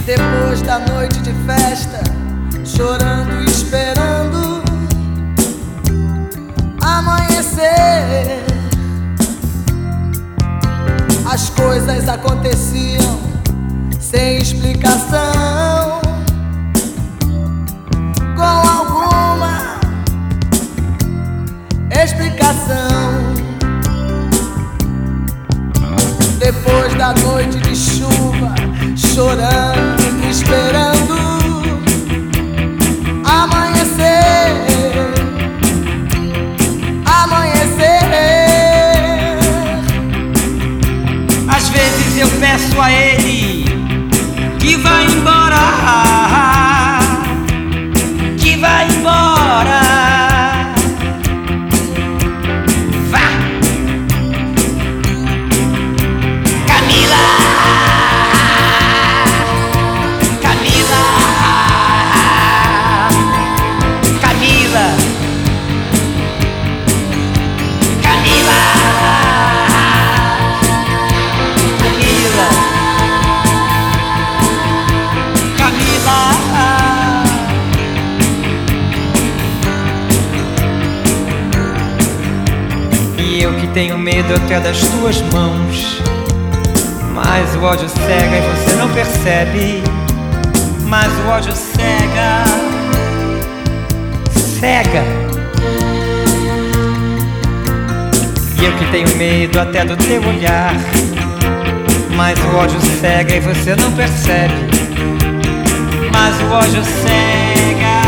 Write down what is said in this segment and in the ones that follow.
Depois da noite de festa, chorando e esperando amanhecer, as coisas aconteciam sem explicação, com alguma explicação. Depois da noite de chuva, chorando e esperando amanhecer, amanhecer. Às vezes eu peço a ele que vá embora, que vá embora. Vá, Camila, Camila, Camila, Camila, Camila, Camila. E eu que tenho medo até das tuas mãos, mas o ódio cega e você não percebe. Mas o ódio cega, cega. E eu que tenho medo até do teu olhar, mas o ódio cega e você não percebe. Mas o ódio cega.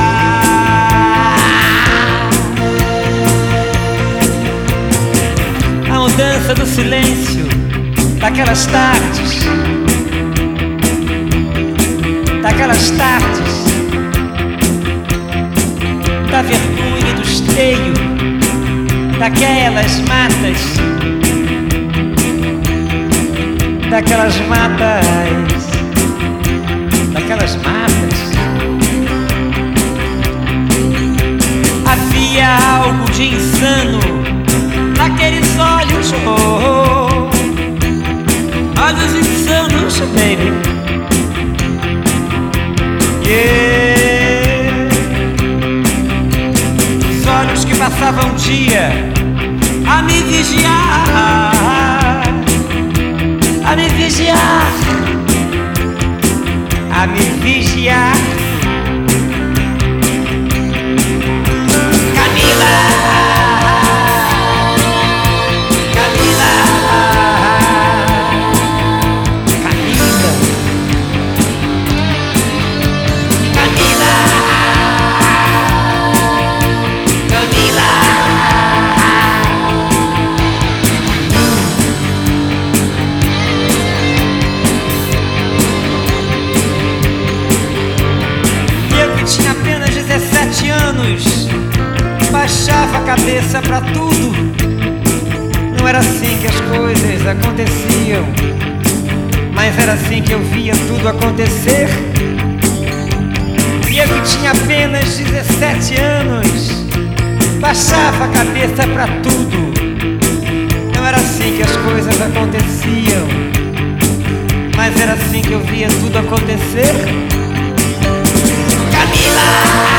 A mudança do silêncio daquelas tardes, daquelas tardes, da vergonha e do esteio, daquelas matas, daquelas matas, daquelas matas. Havia algo de insano naqueles olhos, oh, olhos insanos, baby. Yeah. Os olhos que passavam o dia a me vigiar, a me vigiar, a me vigiar. Camila, Camila, Camila, Camila, Camila. Eu que tinha apenas 17 anos, baixava a cabeça pra tudo. Não era assim que as coisas aconteciam, mas era assim que eu via tudo acontecer. E eu que tinha apenas 17 anos, baixava a cabeça pra tudo. Não era assim que as coisas aconteciam, mas era assim que eu via tudo acontecer. Camila,